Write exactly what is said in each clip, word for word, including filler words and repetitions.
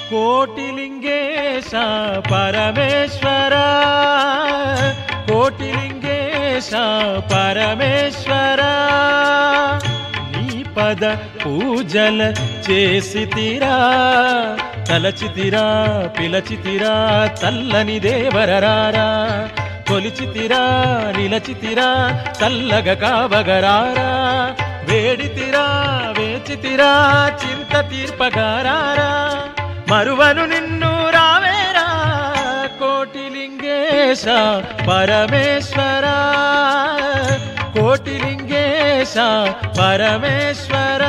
కోటిలింగేశ పరమేశ్వర కోటిలింగేశ పరమేశ్వర నీ పద పూజల చేసితిరా తలచితిరా పిలచితిరా చల్లని దేవరరారా కొలిచితిరా నిలచితిరా చల్లగ కావగరారా వేడితిరా వేచితిరా చింత తీర్పగారారా మరువను నిన్ను రావేరా కోటిలింగేశ పరమేశ్వర కోటిలింగేశ పరమేశ్వర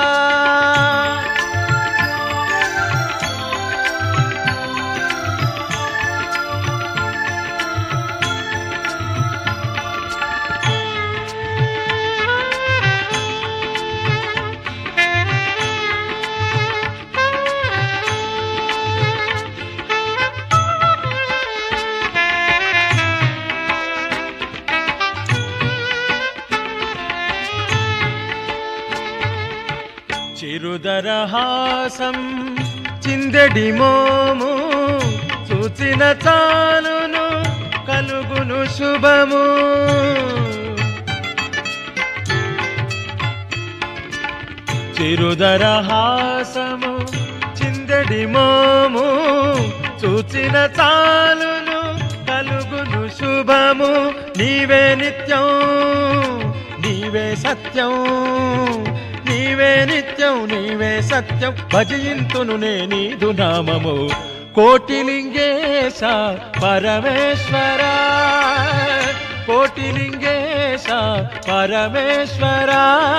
చిరుదరహాసం చిందెడి మోము చూచిన చాలును కలుగును శుభము చిరుదరహాసము చిందెడి మోము చూచిన చాలును కలుగును శుభము నీవే నిత్యం నీవే సత్యం నీవే నిత్యం నీవే సత్యం భజయింతును నే నీదు నామము కోటిలింగేశ పరమేశ్వర కోటిలింగేశ పరమేశ్వర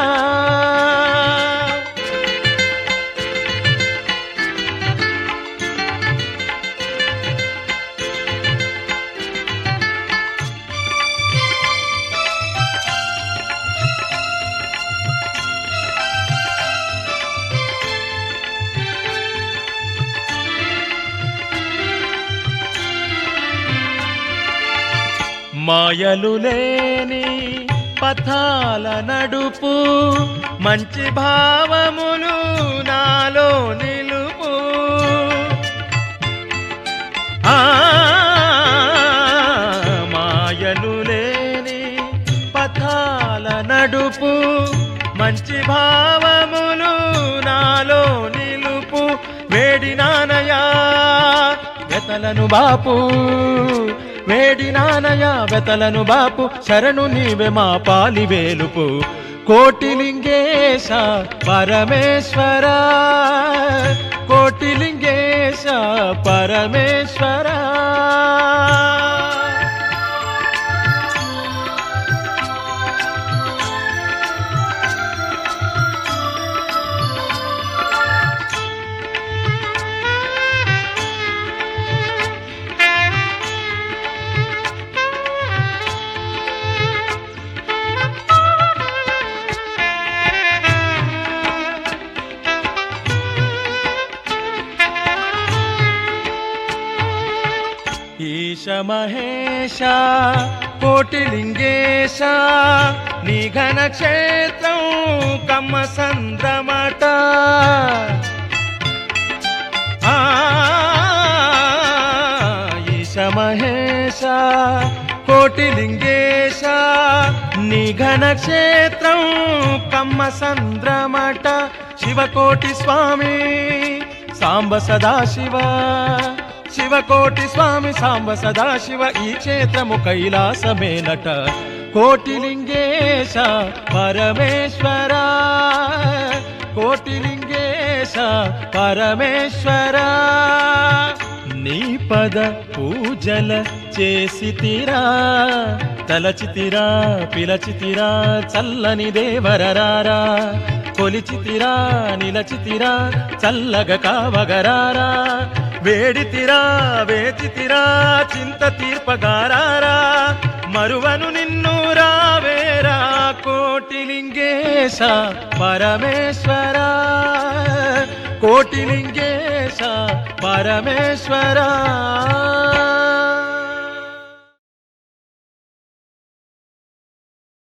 మాయలు లేని పథాల నడుపు మంచి భావములు నాలో నిలుపు ఆ మాయలు లేని పథాల నడుపు మంచి భావములు నాలో నిలుపు వేడి నానయా వెతలను బాపు వేడి నానయ వెతలను బాపు శరణు నీవే మా పాలి వేలుపు కోటిలింగేశ పరమేశ్వర కోటిలింగేశ పరమేశ్వర ఈశ మహేశ కోటిలింగేశ నీ ఘన క్షేత్రం కమ్మ సంద్రమట ఈశ మహేశ కోటిలింగేశ నీ ఘన క్షేత్రం కమ్మ సంద్రమట శివకోటి స్వామి సాంబ సదాశివ శివకోటి స్వామి సాంబ సదాశివ ఈ క్షేత్రము కైలాసమేనట కోటిలింగేశ పరమేశ్వర కోటిలింగేశ పరమేశ్వర నీ పద పూజల చేసితిరా తలచితిరా పిలచితిరా చల్లని దేవరరారా కొలిచితిరా నిలచితిరా చల్లగ కావగరారా వేడితిరా వేచితిరా చింత తీర్పగారారా మరువను నిన్ను రావేరా కోటిలింగేశ పరమేశ్వర కోటిలింగేశ పరమేశ్వర